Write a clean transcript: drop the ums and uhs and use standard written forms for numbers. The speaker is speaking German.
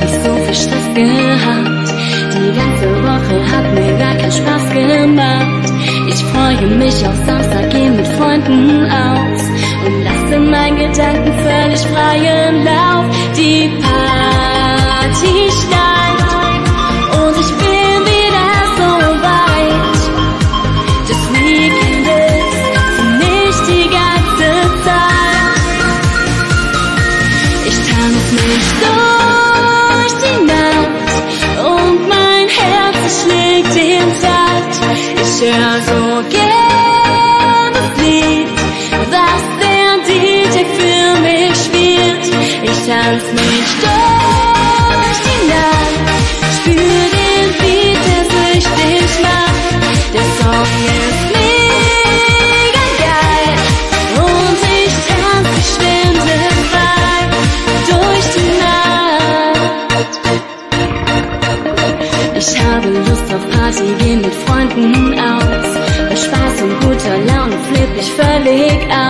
ich so viel Stress gehabt. Die ganze Woche hat mir gar keinen Spaß gemacht. Ich freue mich auf Samstag, geh mit Freunden aus und lasse meinen Gedanken völlig freien Lauf. Die Party steigt und ich bin wieder so weit. Das Weekend ist für mich die ganze Zeit. Ich tanze mich durch die Nacht und mein Herz schlägt den Takt. Ich höre so gern das Lied, was der DJ für mich spielt. Ich tanze mich durch die Nacht, spür den Beat, der süchtig macht. Der Song ist mega geil und ich tanze schwindelfrei durch die Nacht. Ich habe Lust auf Party, geh mit Freunden aus. Bei Spaß und guter Laune flipp ich völlig aus.